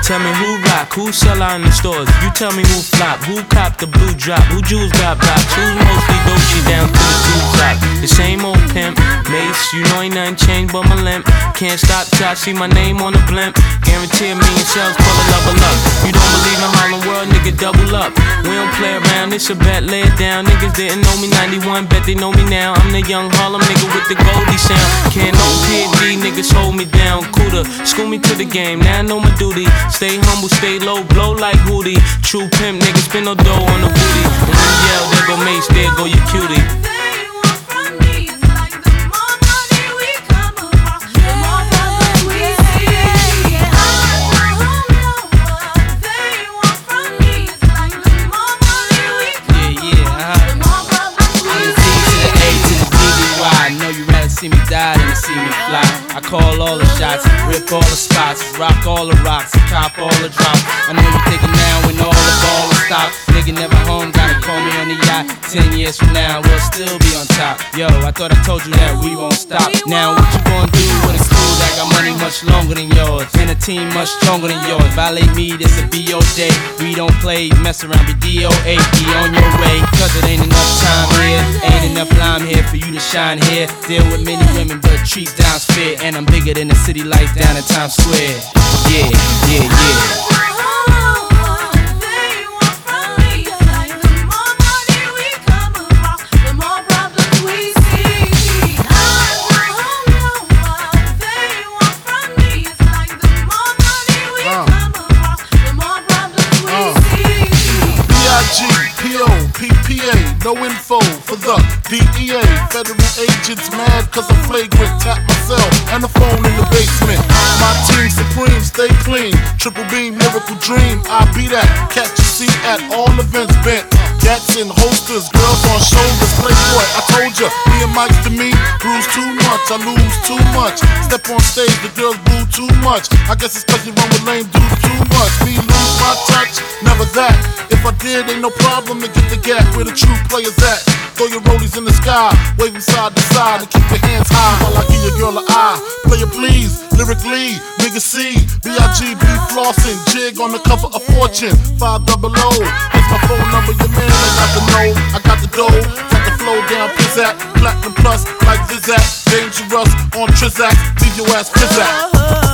Tell me who rock, who sell out in the stores. You tell me who flop, who cop the blue drop, who jewels got blocks, who's mostly Dolce down to the blue top. The same old pimp, Mace, you know ain't nothing changed but my limp. Can't stop till I see my name on the blimp. Guarantee a million sales, pull a level up. You don't believe in Harlem World, nigga, double up. We don't play around, it's a bet, lay it down. Niggas didn't know me 91, bet they know me now. I'm the young Harlem nigga with the Goldie sound. Can't no PD, niggas hold me down. Cooler, school me to the game, now I know my duty. Stay humble, stay low, blow like Hootie. True pimp, niggas spin no dough on the booty. When you yell, there go Mace, there go your cutie. See me die than to see me fly. I call all the shots, rip all the spots, rock all the rocks, cop all the drops. I know you thinking now when all the ball is stopped. Nigga never home, gotta call me on the yacht. 10 years from now, we'll still be on top. Yo, I thought I told you that we won't stop. Now what you gonna do with a crew that got money much longer than yours, and a team much stronger than yours? Violate me, this a B.O. day. We don't play, mess around, be DOA. Be on your way, cause it ain't enough time here. Ain't enough lime here for you to shine here. Deal with many women, but treat down's fair. And I'm bigger than the city lights down in Times Square. Yeah, yeah, yeah. No info for the DEA. Federal agents mad cause I'm flagrant. Tap myself and the phone in the basement. My team supreme, stay clean. Triple beam, miracle dream. I be that. Catch a seat at all events bent. Gats in holsters, girls on shoulders. Playboy, I told ya, me and Mike's to me. Bruise too much, I lose too much. Step on stage, the girls boo too much. I guess it's cause you run with lame dudes too much. Me lose my touch, never that. If I did, ain't no problem to get the gap where the true players at. Throw your rollies in the sky, waving side to side, and keep your hands high while I give your girl an eye. Play it please, lyrically, nigga C, B.I.G.B. flossing, jig on the cover of Fortune, 500. Here's my phone number, your man, I got the know, I got the dough, got the flow down, pizzazz, platinum plus, like Zizak, dangerous on Trizak, leave your ass pizzazz.